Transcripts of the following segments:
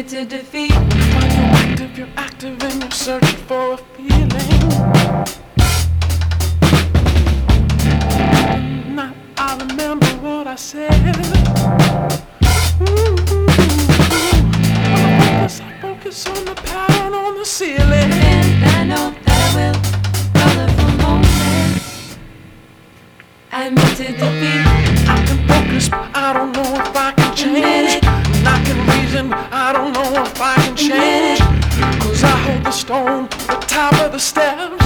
admitted defeat. When you're active and you're searching for a feeling. Now I remember what I said. I focus on the pattern on the ceiling. And I know that I will. Colorful moments. I admitted defeat. I can focus, but I don't know if I can change. And I can reason, but I don't know if I can change. Cause I hold the stone, the top of the steps.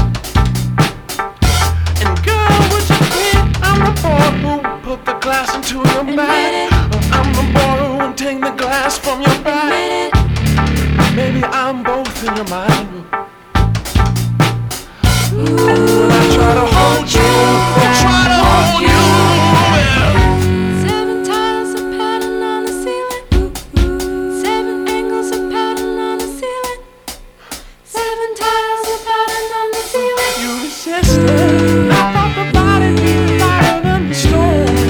And girl, would you think I'm the boy who put the glass into your bag? Or I'm the boy who will take the glass from your back? Maybe I'm both in your mind. When I try to hold you, I try to hold you. Seven tiles of pattern on the ceiling. Seven angles of pattern on the ceiling. Seven tiles of pattern on the ceiling. You resisted. I thought the body be lighter than the stone.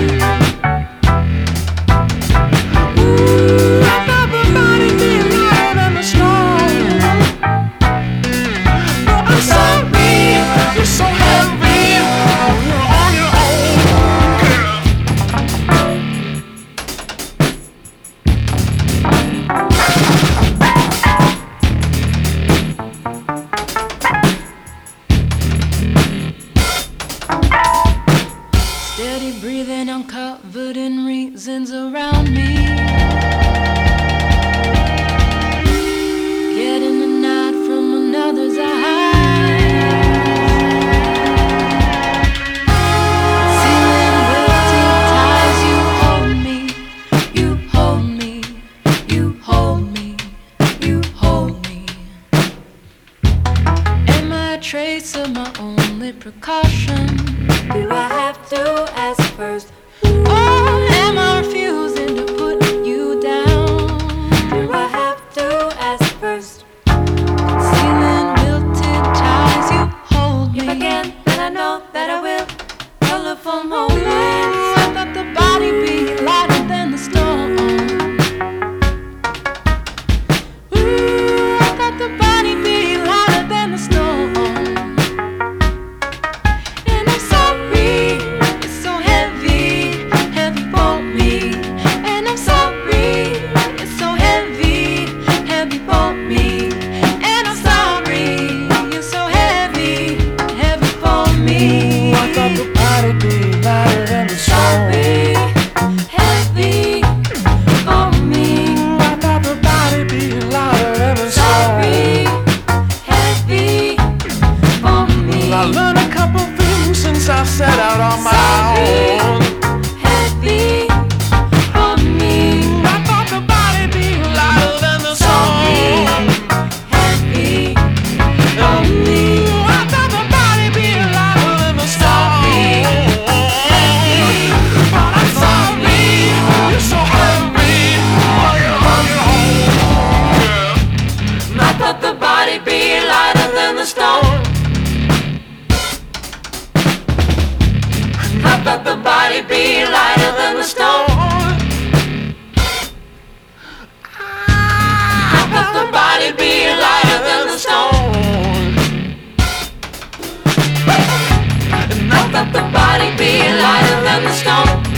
I thought the body be lighter than the stone. But I'm sorry, you're so heavy. You're on your own, girl. Steady breathing, I'm covered in reasons around me. Getting a nod from another's eyes. Ceiling wilted ties, you hold me, you hold me, you hold me, you hold me. Am I a trace of my only precaution? Do I have to ask first? Or am I refusing to put you down? Do I have to ask first? Ceiling wilted ties, you hold me. If I can, then I know that I will. Colorful moments. I thought the body be lighter than the stone. Ooh, I thought the body be lighter than the stone. I set out on my own. Heavy on me. I thought the body be lighter than the stone. Heavy on me. I thought the body be lighter than the stone. But I'm sorry, you're so heavy. I thought the body be lighter than the stone. I thought the body be lighter than the stone. I thought the body be lighter than the stone. And I thought the body be lighter than the stone.